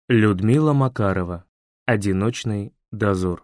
Людмила Макарова. Одиночный дозор.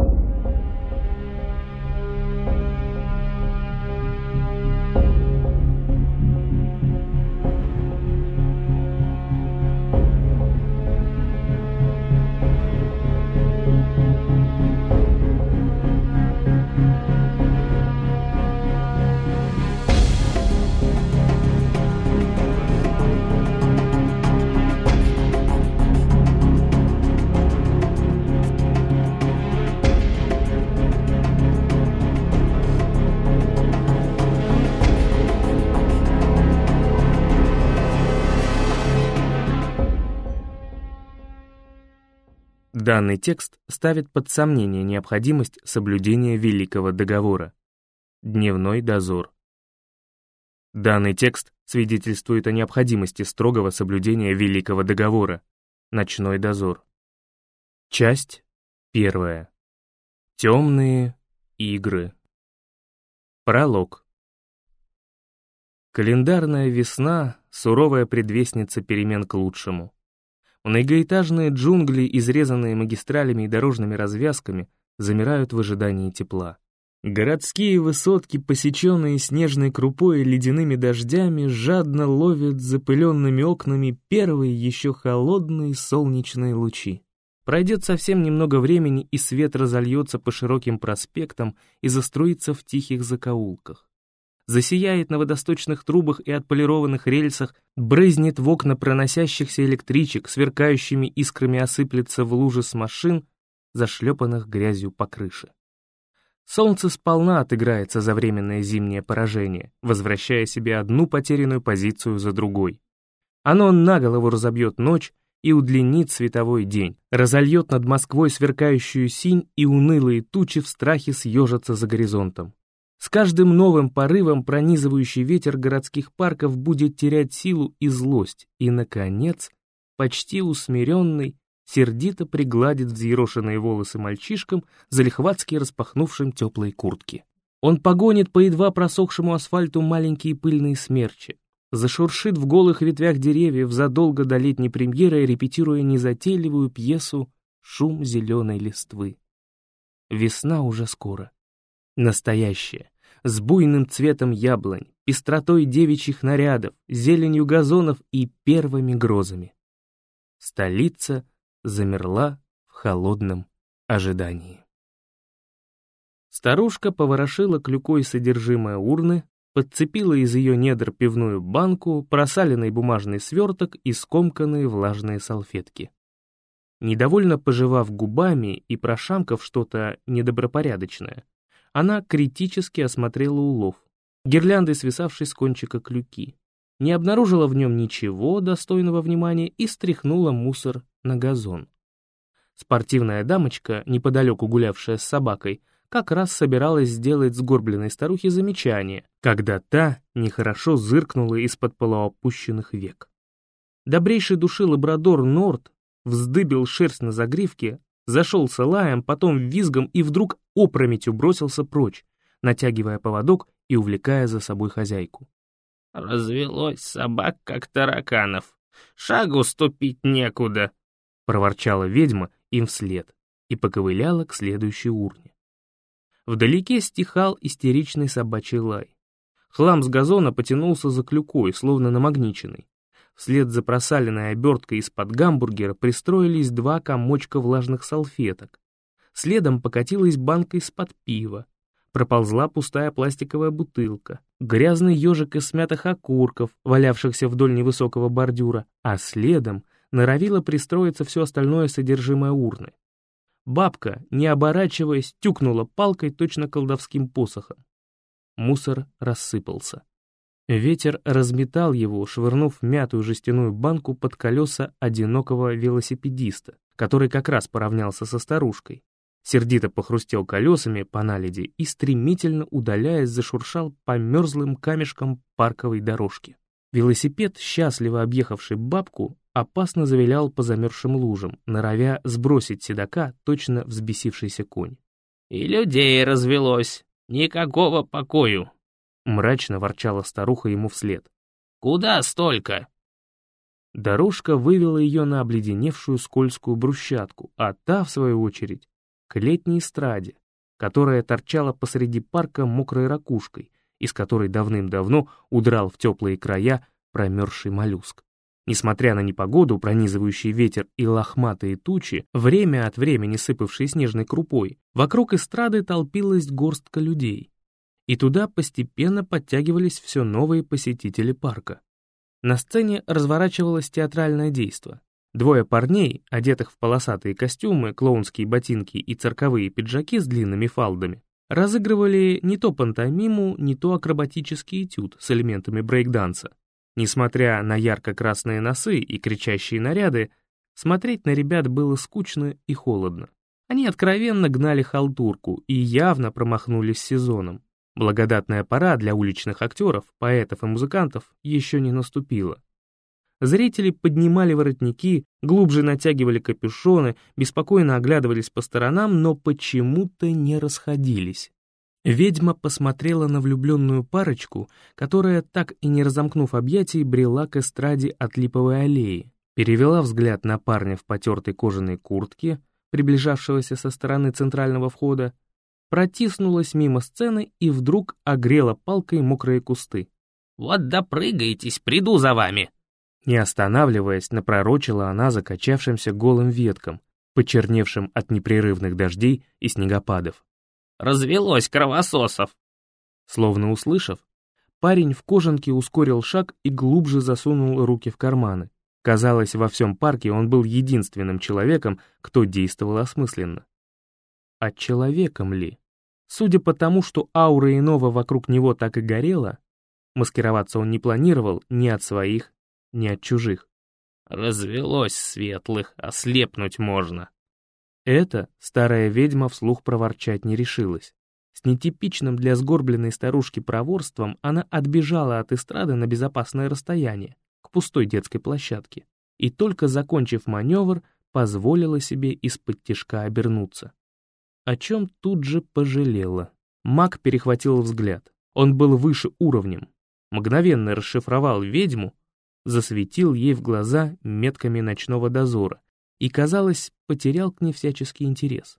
Данный текст ставит под сомнение необходимость соблюдения Великого договора. Дневной дозор. Данный текст свидетельствует о необходимости строгого соблюдения Великого договора. Ночной дозор. Часть 1. Темные игры. Пролог. Календарная весна — суровая предвестница перемен к лучшему. Многоэтажные джунгли, изрезанные магистралями и дорожными развязками, замирают в ожидании тепла. Городские высотки, посеченные снежной крупой и ледяными дождями, жадно ловят запыленными окнами первые еще холодные солнечные лучи. Пройдет совсем немного времени, и свет разольется по широким проспектам и заструится в тихих закоулках. Засияет на водосточных трубах и отполированных рельсах, брызнет в окна проносящихся электричек, сверкающими искрами осыплется в лужи с машин, зашлепанных грязью по крыше. Солнце сполна отыграется за временное зимнее поражение, возвращая себе одну потерянную позицию за другой. Оно на голову разобьет ночь и удлинит световой день, разольет над Москвой сверкающую синь, и унылые тучи в страхе съежатся за горизонтом. С каждым новым порывом пронизывающий ветер городских парков будет терять силу и злость, и, наконец, почти усмиренный, сердито пригладит взъерошенные волосы мальчишкам, залихватски распахнувшим теплые куртки. Он погонит по едва просохшему асфальту маленькие пыльные смерчи, зашуршит в голых ветвях деревьев задолго до летней премьеры, репетируя незатейливую пьесу «Шум зеленой листвы». Весна уже скоро. Настоящая, с буйным цветом яблонь, пестротой девичьих нарядов, зеленью газонов и первыми грозами. Столица замерла в холодном ожидании. Старушка поворошила клюкой содержимое урны, подцепила из ее недр пивную банку, просаленный бумажный сверток и скомканные влажные салфетки. Недовольно пожевав губами и прошамкав что-то недобропорядочное, она критически осмотрела улов, гирляндой свисавшей с кончика клюки, не обнаружила в нем ничего достойного внимания и стряхнула мусор на газон. Спортивная дамочка, неподалеку гулявшая с собакой, как раз собиралась сделать сгорбленной старухе замечание, когда та нехорошо зыркнула из-под полуопущенных век. Добрейший души лабрадор Норт вздыбил шерсть на загривке, зашелся лаем, потом визгом и вдруг опрометью бросился прочь, натягивая поводок и увлекая за собой хозяйку. «Развелось собак, как тараканов. Шагу ступить некуда», — проворчала ведьма им вслед и поковыляла к следующей урне. Вдалеке стихал истеричный собачий лай. Хлам с газона потянулся за клюкой, словно намагниченный. Вслед за просаленной оберткой из-под гамбургера пристроились два комочка влажных салфеток. Следом покатилась банка из-под пива. Проползла пустая пластиковая бутылка, грязный ежик из смятых окурков, валявшихся вдоль невысокого бордюра, а следом норовило пристроиться все остальное содержимое урны. Бабка, не оборачиваясь, тюкнула палкой точно колдовским посохом. Мусор рассыпался. Ветер разметал его, швырнув мятую жестяную банку под колеса одинокого велосипедиста, который как раз поравнялся со старушкой. Сердито похрустел колесами по наледи и, стремительно удаляясь, зашуршал по мерзлым камешкам парковой дорожки. Велосипед, счастливо объехавший бабку, опасно завилял по замерзшим лужам, норовя сбросить седока точно взбесившийся конь. «И людей развелось, никакого покою», — мрачно ворчала старуха ему вслед. «Куда столько?» Дорожка вывела ее на обледеневшую скользкую брусчатку, а та, в свою очередь, к летней эстраде, которая торчала посреди парка мокрой ракушкой, из которой давным-давно удрал в теплые края промерзший моллюск. Несмотря на непогоду, пронизывающий ветер и лохматые тучи, время от времени сыпавшие снежной крупой, вокруг эстрады толпилась горстка людей. И туда постепенно подтягивались все новые посетители парка. На сцене разворачивалось театральное действо. Двое парней, одетых в полосатые костюмы, клоунские ботинки и цирковые пиджаки с длинными фалдами, разыгрывали не то пантомиму, не то акробатический этюд с элементами брейк-данса. Несмотря на ярко-красные носы и кричащие наряды, смотреть на ребят было скучно и холодно. Они откровенно гнали халтурку и явно промахнулись с сезоном. Благодатная пора для уличных актеров, поэтов и музыкантов еще не наступила. Зрители поднимали воротники, глубже натягивали капюшоны, беспокойно оглядывались по сторонам, но почему-то не расходились. Ведьма посмотрела на влюбленную парочку, которая, так и не разомкнув объятий, брела к эстраде от Липовой аллеи, перевела взгляд на парня в потертой кожаной куртке, приближавшегося со стороны центрального входа, протиснулась мимо сцены и вдруг огрела палкой мокрые кусты. «Вот допрыгаетесь, приду за вами!» Не останавливаясь, напророчила она закачавшимся голым веткам, почерневшим от непрерывных дождей и снегопадов. «Развелось кровососов!» Словно услышав, парень в кожанке ускорил шаг и глубже засунул руки в карманы. Казалось, во всем парке он был единственным человеком, кто действовал осмысленно. А человеком ли? Судя по тому, что аура иного вокруг него так и горела, маскироваться он не планировал ни от своих, ни от чужих. «Развелось светлых, ослепнуть можно!» Это старая ведьма вслух проворчать не решилась. С нетипичным для сгорбленной старушки проворством она отбежала от эстрады на безопасное расстояние, к пустой детской площадке, и только закончив маневр, позволила себе из-под тишка обернуться. О чем тут же пожалела. Маг перехватил взгляд. Он был выше уровнем. Мгновенно расшифровал ведьму, засветил ей в глаза метками ночного дозора и, казалось, потерял к ней всяческий интерес.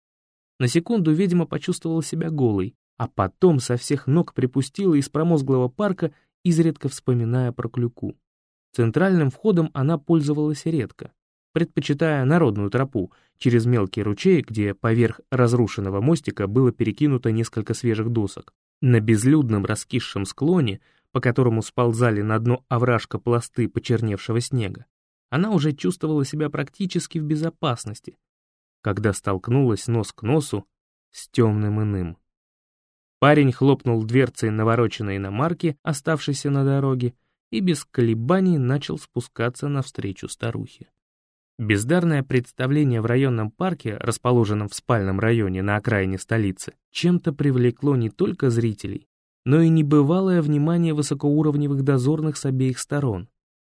На секунду ведьма почувствовала себя голой, а потом со всех ног припустила из промозглого парка, изредка вспоминая про клюку. Центральным входом она пользовалась редко, предпочитая народную тропу через мелкий ручей, где поверх разрушенного мостика было перекинуто несколько свежих досок. На безлюдном раскисшем склоне, по которому сползали на дно овражка пласты почерневшего снега, она уже чувствовала себя практически в безопасности, когда столкнулась нос к носу с темным иным. Парень хлопнул дверцей навороченной иномарки, оставшейся на дороге, и без колебаний начал спускаться навстречу старухе. Бездарное представление в районном парке, расположенном в спальном районе на окраине столицы, чем-то привлекло не только зрителей, но и небывалое внимание высокоуровневых дозорных с обеих сторон.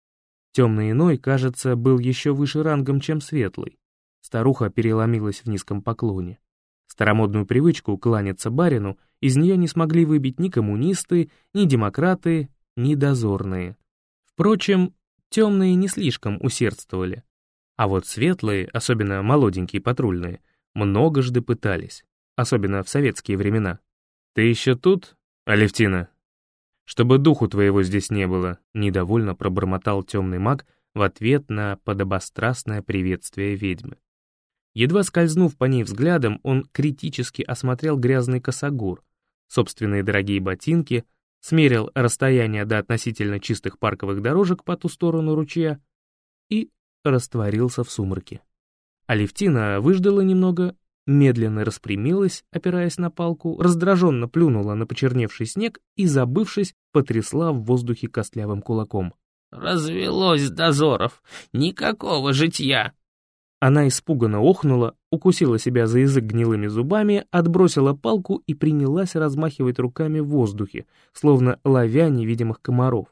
Темный иной, кажется, был еще выше рангом, чем светлый. Старуха переломилась в низком поклоне. Старомодную привычку кланяться барину из нее не смогли выбить ни коммунисты, ни демократы, ни дозорные. Впрочем, темные не слишком усердствовали. А вот светлые, особенно молоденькие патрульные, многожды пытались, особенно в советские времена. «Ты еще тут, Алевтина?» «Чтобы духу твоего здесь не было», — недовольно пробормотал темный маг в ответ на подобострастное приветствие ведьмы. Едва скользнув по ней взглядом, он критически осмотрел грязный косогор, собственные дорогие ботинки, смерил расстояние до относительно чистых парковых дорожек по ту сторону ручья и растворился в сумраке. Алевтина выждала немного, медленно распрямилась, опираясь на палку, раздраженно плюнула на почерневший снег и, забывшись, потрясла в воздухе костлявым кулаком. «Развелось дозоров! Никакого житья!» Она испуганно охнула, укусила себя за язык гнилыми зубами, отбросила палку и принялась размахивать руками в воздухе, словно ловя невидимых комаров.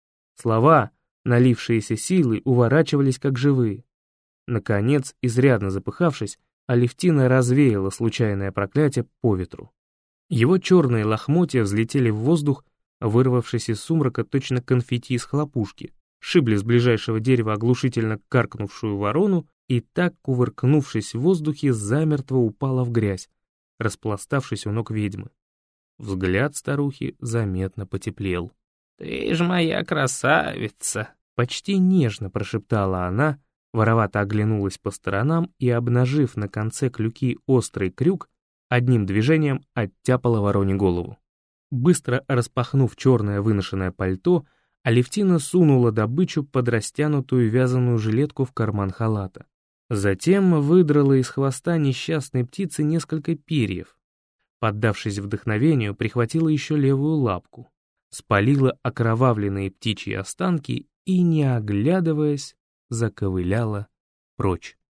Слова, налившиеся силой, уворачивались как живые. Наконец, изрядно запыхавшись, Алевтина развеяла случайное проклятие по ветру. Его черные лохмотья взлетели в воздух, вырвавшись из сумрака точно конфетти из хлопушки, сшибли с ближайшего дерева оглушительно каркнувшую ворону и так, кувыркнувшись в воздухе, замертво упала в грязь, распластавшись у ног ведьмы. Взгляд старухи заметно потеплел. «Ты ж моя красавица!» Почти нежно прошептала она, воровато оглянулась по сторонам и, обнажив на конце клюки острый крюк, одним движением оттяпала вороне голову. Быстро распахнув черное выношенное пальто, Алевтина сунула добычу под растянутую вязаную жилетку в карман халата. Затем выдрала из хвоста несчастной птицы несколько перьев. Поддавшись вдохновению, прихватила еще левую лапку, спалила окровавленные птичьи останки и, не оглядываясь, заковыляла прочь.